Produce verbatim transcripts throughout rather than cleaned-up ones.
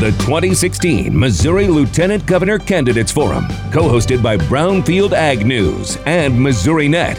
the twenty sixteen Missouri Lieutenant Governor Candidates Forum, co-hosted by Brownfield Ag News and Missouri Net.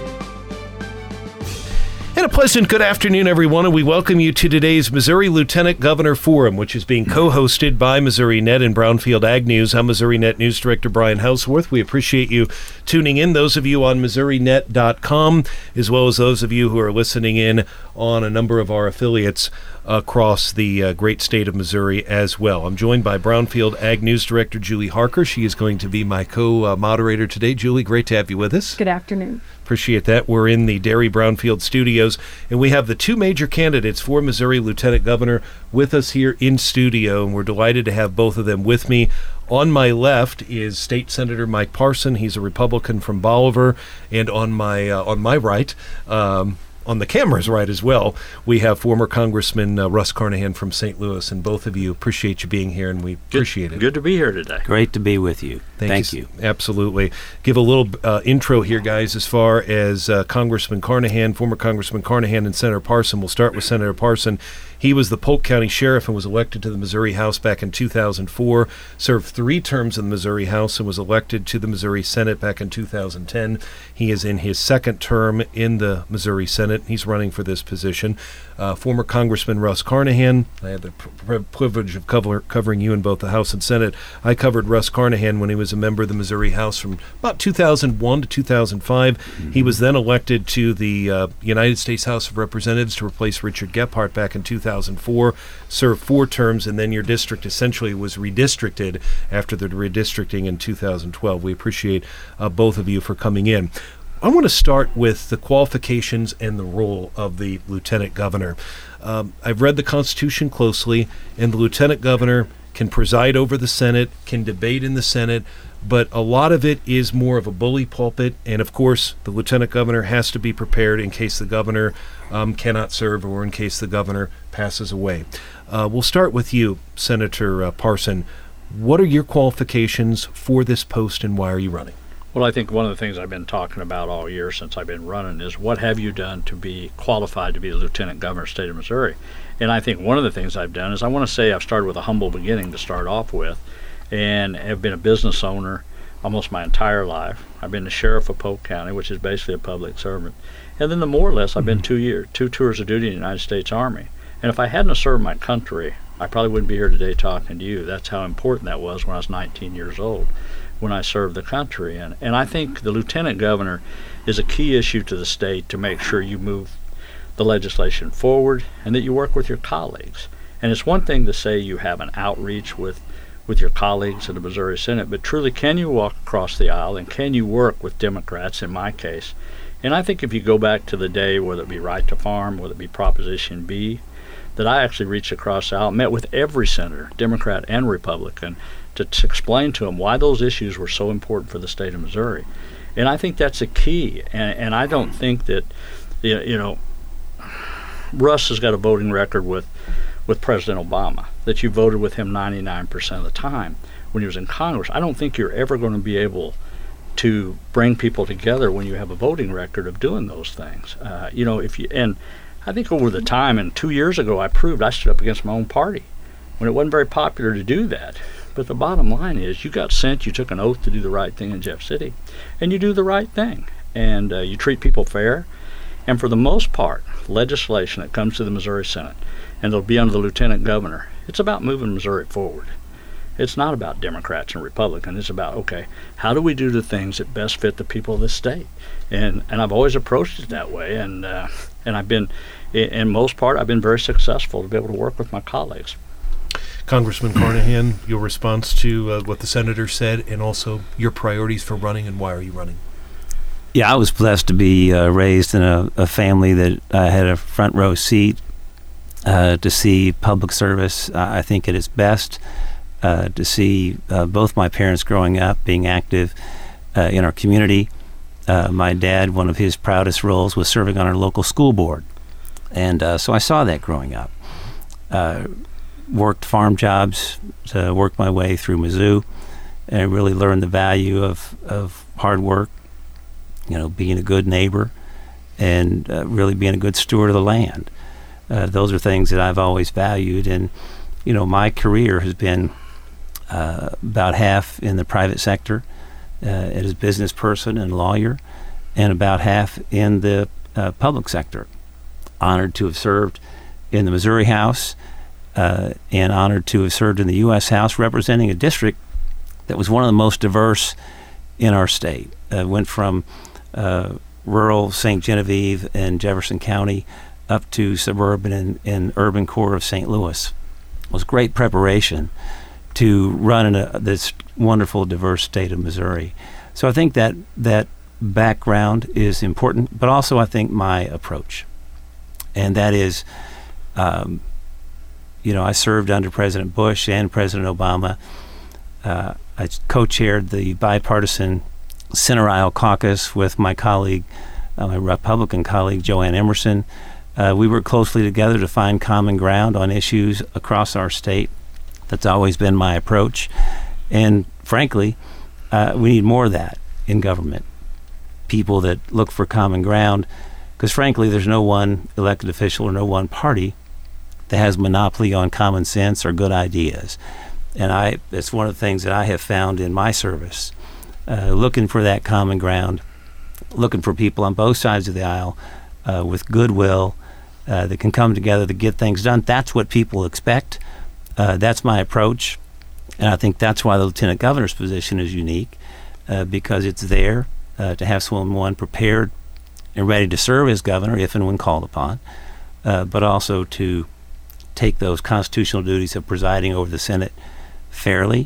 And a pleasant good afternoon, everyone, and we welcome you to today's Missouri Lieutenant Governor Forum, which is being co-hosted by Missouri Net and Brownfield Ag News. I'm Missouri Net News Director Brian Houseworth. We appreciate you tuning in, those of you on Missouri Net dot com, as well as those of you who are listening in on a number of our affiliates across the uh, great state of Missouri as well. I'm joined by Brownfield Ag News Director Julie Harker. She is going to be my co-moderator today. Julie, great to have you with us. Good afternoon. Appreciate that. We're in the Dairy Brownfield studios, and we have the two major candidates for Missouri Lieutenant Governor with us here in studio, and we're delighted to have both of them with me. On my left is State Senator Mike Parson. He's a Republican from Bolivar, and on my uh, on my right, um, on the camera's right as well, we have former Congressman uh, Russ Carnahan from Saint Louis, and both of you appreciate you being here, and we appreciate good, it. Good to be here today. Great to be with you. Thank, Thank you. you. Absolutely. Give a little uh, intro here, guys, as far as uh, Congressman Carnahan, former Congressman Carnahan, and Senator Parson. We'll start with Senator Parson. He was the Polk County Sheriff and was elected to the Missouri House back in two thousand four, served three terms in the Missouri House, and was elected to the Missouri Senate back in two thousand ten. He is in his second term in the Missouri Senate. He's running for this position. Uh, former Congressman Russ Carnahan, I had the pr- privilege of cover- covering you in both the House and Senate. I covered Russ Carnahan when he was a member of the Missouri House from about two thousand one to two thousand five. Mm-hmm. He was then elected to the uh, United States House of Representatives to replace Richard Gephardt back in two thousand four, served four terms, and then your district essentially was redistricted after the redistricting in two thousand twelve. We appreciate uh, both of you for coming in. I want to start with the qualifications and the role of the Lieutenant Governor. Um, I've read the Constitution closely, and the Lieutenant Governor can preside over the Senate, can debate in the Senate, but a lot of it is more of a bully pulpit, and of course the Lieutenant Governor has to be prepared in case the Governor um, cannot serve or in case the Governor passes away. Uh, we'll start with you, Senator uh, Parson. What are your qualifications for this post, and why are you running? Well, I think one of the things I've been talking about all year since I've been running is what have you done to be qualified to be the Lieutenant Governor of the state of Missouri? And I think one of the things I've done is I want to say I've started with a humble beginning to start off with, and have been a business owner almost my entire life. I've been the sheriff of Polk County, which is basically a public servant. And then the more or less, I've been two years, two tours of duty in the United States Army. And if I hadn't served my country, I probably wouldn't be here today talking to you. That's how important that was when I was nineteen years old, when I served the country. And, and I think the Lieutenant Governor is a key issue to the state to make sure you move the legislation forward and that you work with your colleagues. And it's one thing to say you have an outreach with, with your colleagues in the Missouri Senate, but truly, can you walk across the aisle and can you work with Democrats in my case? And I think if you go back to the day, whether it be Right to Farm, whether it be Proposition B, that I actually reached across the aisle, met with every senator, Democrat and Republican, to, to explain to them why those issues were so important for the state of Missouri. And I think that's a key. And, and I don't think that, you know, Russ has got a voting record with, with President Obama, that you voted with him ninety-nine percent of the time when he was in Congress. I don't think you're ever going to be able to bring people together when you have a voting record of doing those things. Uh, you know, if you, and I think over the time, and two years ago I proved I stood up against my own party when it wasn't very popular to do that. But the bottom line is you got sent, you took an oath to do the right thing in Jeff City, and you do the right thing. And uh, you treat people fair. And for the most part, legislation that comes to the Missouri Senate, and it'll be under the Lieutenant Governor, it's about moving Missouri forward. It's not about Democrats and Republicans. It's about, okay, how do we do the things that best fit the people of this state? And and I've always approached it that way. And uh, and I've been, in most part, I've been very successful to be able to work with my colleagues. Congressman Carnahan, your response to uh, what the senator said, and also your priorities for running, and why are you running? Yeah, I was blessed to be uh, raised in a, a family that uh, had a front row seat uh, to see public service. Uh, I think at its best, uh, to see uh, both my parents growing up being active uh, in our community. Uh, my dad, one of his proudest roles was serving on our local school board. And uh, so I saw that growing up. Uh, worked farm jobs to work my way through Mizzou, and really learned the value of, of hard work, you know, being a good neighbor, and uh, really being a good steward of the land. Uh, those are things that I've always valued, and you know, my career has been uh, about half in the private sector uh, as a business person and lawyer, and about half in the uh, public sector. Honored to have served in the Missouri House uh, and honored to have served in the U S House representing a district that was one of the most diverse in our state. Uh, went from uh, rural Saint Genevieve and Jefferson County up to suburban and, and urban core of Saint Louis. It was great preparation to run in a, this wonderful, diverse state of Missouri. So I think that that background is important, but also I think my approach. And that is, um, you know, I served under President Bush and President Obama. Uh, I co-chaired the bipartisan Center Aisle Caucus with my colleague, uh, my Republican colleague, Joanne Emerson. Uh, we worked closely together to find common ground on issues across our state. That's always been my approach. And frankly, uh, we need more of that in government. People that look for common ground, because frankly, there's no one elected official or no one party that has monopoly on common sense or good ideas. And I, it's one of the things that I have found in my service, uh, looking for that common ground, looking for people on both sides of the aisle uh, with goodwill uh, that can come together to get things done. That's what people expect. Uh, that's my approach. And I think that's why the lieutenant governor's position is unique, uh, because it's there uh, to have someone prepared and ready to serve as governor if and when called upon, uh, but also to take those constitutional duties of presiding over the Senate fairly,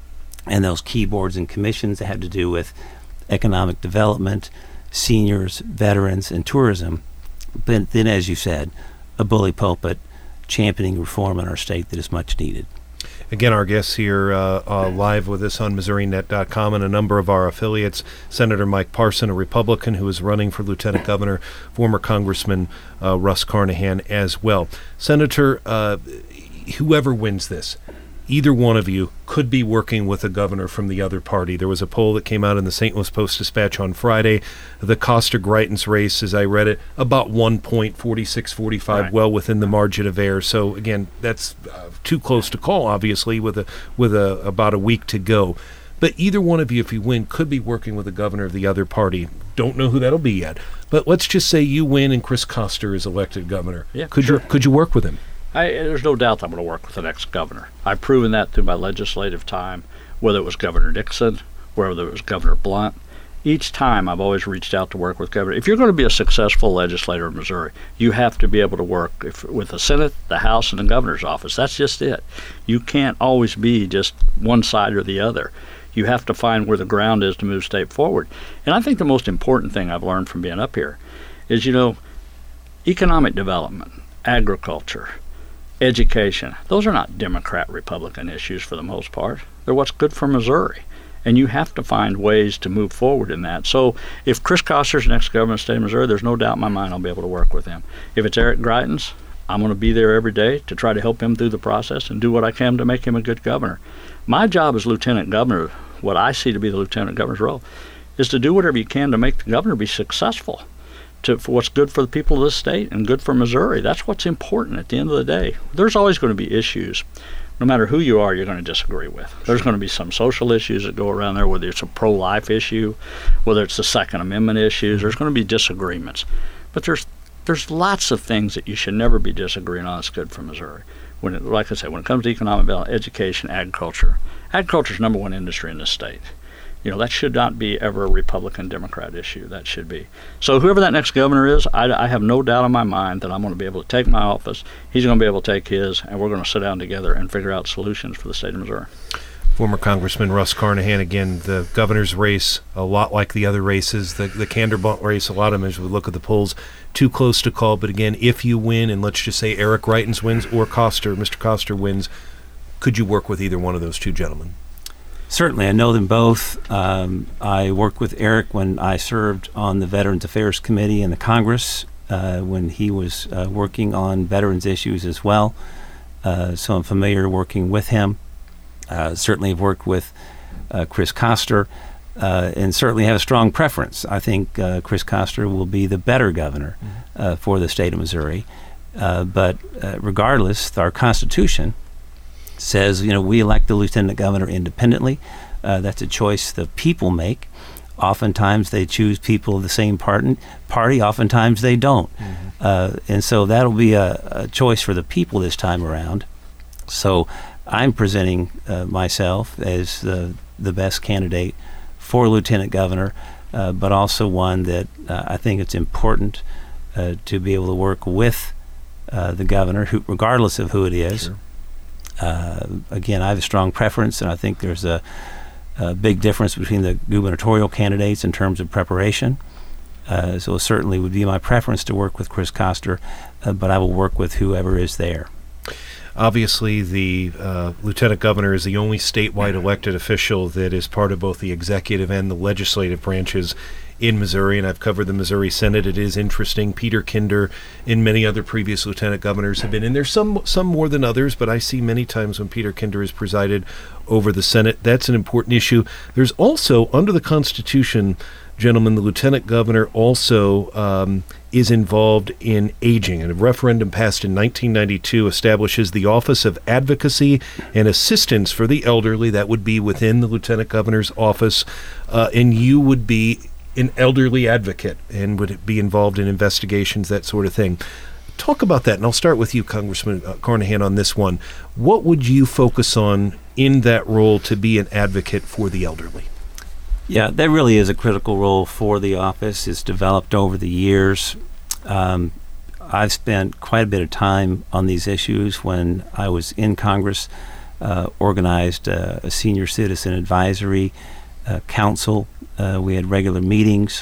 and those key boards and commissions that have to do with economic development, seniors, veterans, and tourism. But then, as you said, a bully pulpit championing reform in our state that is much needed. Again, our guests here uh, uh, live with us on Missouri Net dot com and a number of our affiliates. Senator Mike Parson, a Republican who is running for lieutenant governor, former Congressman uh, Russ Carnahan as well. Senator, uh, whoever wins this, either one of you could be working with a governor from the other party. There was a poll that came out in the Saint Louis Post-Dispatch on Friday. The Coster-Greitens race, as I read it, about one point, forty-six forty-five, right, well within the margin of error. So again, that's uh, too close to call, obviously, with a with a about a week to go. But either one of you, if you win, could be working with the governor of the other party. Don't know who that'll be yet. But let's just say you win and Chris Coster is elected governor. Yeah, could sure. you could you work with him? I, there's no doubt that I'm going to work with the next governor. I've proven that through my legislative time, whether it was Governor Nixon, whether it was Governor Blunt. Each time I've always reached out to work with governor. If you're going to be a successful legislator in Missouri, you have to be able to work if, with the Senate, the House, and the governor's office. That's just it. You can't always be just one side or the other. You have to find where the ground is to move state forward. And I think the most important thing I've learned from being up here is, you know, economic development, agriculture, education, those are not Democrat-Republican issues for the most part. They're what's good for Missouri. And you have to find ways to move forward in that. So if Chris Coster's next governor of the state of Missouri, there's no doubt in my mind I'll be able to work with him. If it's Eric Greitens, I'm going to be there every day to try to help him through the process and do what I can to make him a good governor. My job as lieutenant governor, what I see to be the lieutenant governor's role, is to do whatever you can to make the governor be successful. To, for what's good for the people of this state and good for Missouri. That's what's important at the end of the day. There's always going to be issues, no matter who you are, you're going to disagree with. There's going to be some social issues that go around there, whether it's a pro-life issue, whether it's the Second Amendment issues. There's going to be disagreements. But there's there's lots of things that you should never be disagreeing on that's good for Missouri. When it, like I said, when it comes to economic development, education, agriculture, agriculture is number one industry in this state. You know, that should not be ever a Republican-Democrat issue. That should be. So whoever that next governor is, I, I have no doubt in my mind that I'm going to be able to take my office, he's going to be able to take his, and we're going to sit down together and figure out solutions for the state of Missouri. Former Congressman Russ Carnahan, again, the governor's race, a lot like the other races, the, the Cantor-Blunt race, a lot of them, as we look at the polls, too close to call. But again, if you win, and let's just say Eric Greitens wins or Coster, Mister Coster wins, could you work with either one of those two gentlemen? Certainly. I know them both. Um, I worked with Eric when I served on the Veterans Affairs Committee in the Congress uh, when he was uh, working on veterans issues as well. Uh, so I'm familiar working with him. Uh, certainly have worked with uh, Chris Coster uh, and certainly have a strong preference. I think uh, Chris Coster will be the better governor uh, for the state of Missouri. Uh, but uh, regardless, our Constitution says, you know, we elect the lieutenant governor independently. Uh, that's a choice the people make. Oftentimes they choose people of the same party. Party. Oftentimes they don't. Mm-hmm. Uh, and so that'll be a, a choice for the people this time around. So I'm presenting uh, myself as the, the best candidate for lieutenant governor, uh, but also one that uh, I think it's important uh, to be able to work with uh, the governor, who, regardless of who it is. Sure. Uh, again, I have a strong preference, and I think there's a, a big difference between the gubernatorial candidates in terms of preparation. Uh, so it certainly would be my preference to work with Chris Koster, uh, but I will work with whoever is there. Obviously, the uh, lieutenant governor is the only statewide elected official that is part of both the executive and the legislative branches in Missouri, and I've covered the Missouri Senate. It is interesting. Peter Kinder and many other previous lieutenant governors have been in there, some some more than others, but I see many times when Peter Kinder has presided over the Senate. That's an important issue. There's also, under the Constitution, gentlemen, the lieutenant governor also um, is involved in aging, and a referendum passed in nineteen ninety-two establishes the Office of Advocacy and Assistance for the Elderly. That would be within the lieutenant governor's office, uh, and you would be an elderly advocate and would be involved in investigations, that sort of thing. Talk about that, and I'll start with you, Congressman uh, Carnahan, on this one. What would you focus on in that role to be an advocate for the elderly? Yeah, that really is a critical role for the office. It's developed over the years. Um, I've spent quite a bit of time on these issues. When I was in Congress, uh, organized uh, a senior citizen advisory uh, council. Uh, we had regular meetings.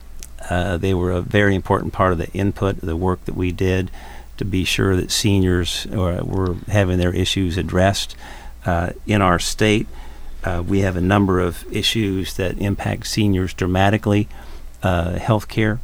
Uh, they were a very important part of the input, the work that we did to be sure that seniors uh, were having their issues addressed uh, in our state. Uh, we have a number of issues that impact seniors dramatically: uh, health care,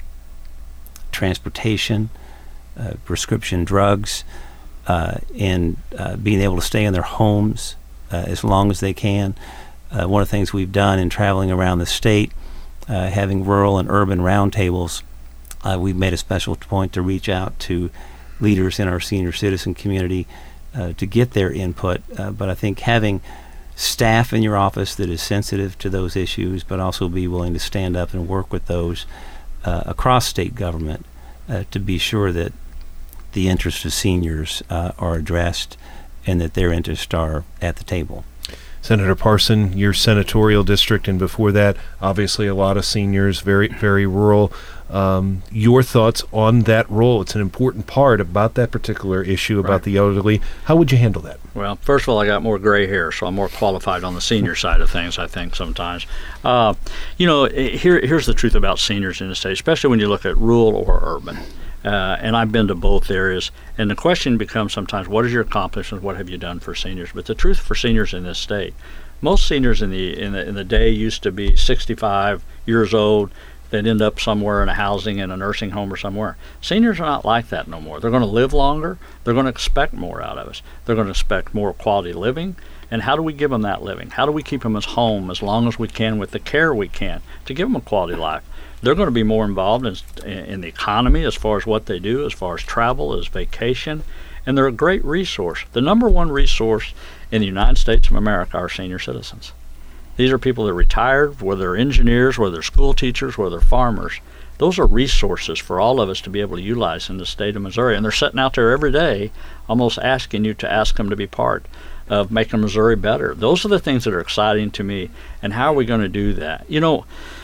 transportation, uh, prescription drugs, uh, and uh, being able to stay in their homes uh, as long as they can. Uh, one of the things we've done in traveling around the state, uh, having rural and urban roundtables, uh, we've made a special point to reach out to leaders in our senior citizen community uh, to get their input. Uh, but I think having staff in your office that is sensitive to those issues, but also be willing to stand up and work with those uh, across state government uh, to be sure that the interests of seniors uh, are addressed and that their interests are at the table. Senator Parson, your senatorial district, and before that, obviously a lot of seniors, very, very rural. Um, your thoughts on that role? It's an important part about that particular issue about right. the elderly. How would you handle that? Well, first of all, I got more gray hair, so I'm more qualified on the senior side of things, I think, sometimes. Uh, you know, here, here's the truth about seniors in the state, especially when you look at rural or urban. Uh, and I've been to both areas. And the question becomes sometimes, what is your accomplishment? What have you done for seniors? But the truth for seniors in this state, most seniors in the in the in the day used to be sixty-five years old. They'd end up somewhere in a housing, in a nursing home or somewhere. Seniors are not like that no more. They're going to live longer. They're going to expect more out of us. They're going to expect more quality living. And how do we give them that living? How do we keep them as home as long as we can with the care we can to give them a quality life? They're going to be more involved in, in the economy as far as what they do, as far as travel, as vacation, and they're a great resource. The number one resource in the United States of America are senior citizens. These are people that are retired, whether they're engineers, whether they're school teachers, whether they're farmers. Those are resources for all of us to be able to utilize in the state of Missouri, and they're sitting out there every day almost asking you to ask them to be part of making Missouri better. Those are the things that are exciting to me, and how are we going to do that? You know,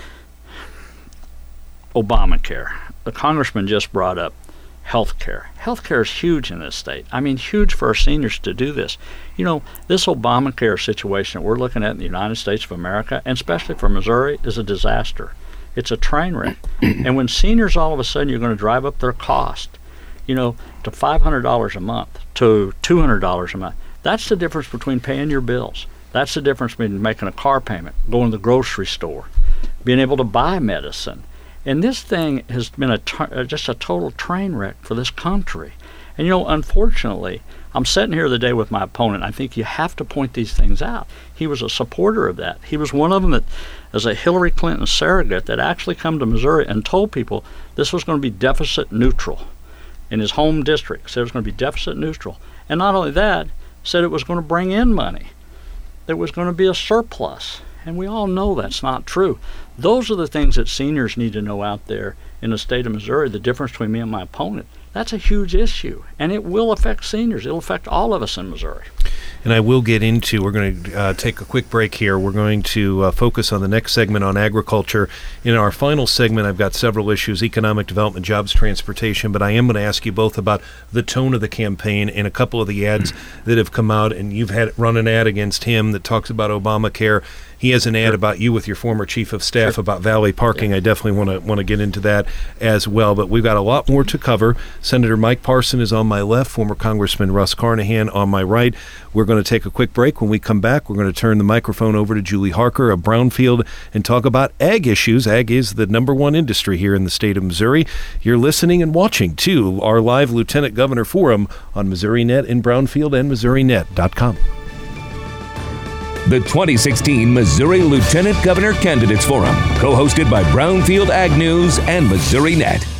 Obamacare. The congressman just brought up health care. Health care is huge in this state. I mean, huge for our seniors to do this. You know, this Obamacare situation that we're looking at in the United States of America, and especially for Missouri, is a disaster. It's a train wreck. And when seniors all of a sudden you're going to drive up their cost, you know, to five hundred dollars a month, to two hundred dollars a month, that's the difference between paying your bills. That's the difference between making a car payment, going to the grocery store, being able to buy medicine. And this thing has been a t- just a total train wreck for this country. And, you know, unfortunately, I'm sitting here the day with my opponent. I think you have to point these things out. He was a supporter of that. He was one of them that, as a Hillary Clinton surrogate, that actually come to Missouri and told people this was going to be deficit neutral. In his home district, said it was going to be deficit neutral. And not only that, said it was going to bring in money. There was going to be a surplus. And we all know that's not true. Those are the things that seniors need to know out there in the state of Missouri, the difference between me and my opponent. That's a huge issue, and it will affect seniors. It'll affect all of us in Missouri. And I will get into, we're going to uh, take a quick break here. We're going to uh, focus on the next segment on agriculture. In our final segment, I've got several issues, economic development, jobs, transportation, but I am going to ask you both about the tone of the campaign and a couple of the ads that have come out, and you've had run an ad against him that talks about Obamacare. He has an ad sure. about you with your former chief of staff sure. about valet parking. Yeah. I definitely want to want to get into that as well. But we've got a lot more to cover. Senator Mike Parson is on my left, former Congressman Russ Carnahan on my right. We're going to take a quick break. When we come back, we're going to turn the microphone over to Julie Harker of Brownfield and talk about ag issues. Ag is the number one industry here in the state of Missouri. You're listening and watching to our live Lieutenant Governor Forum on Missouri Net in Brownfield and Missouri Net dot com. The twenty sixteen Missouri Lieutenant Governor Candidates Forum, co-hosted by Brownfield Ag News and Missouri Net.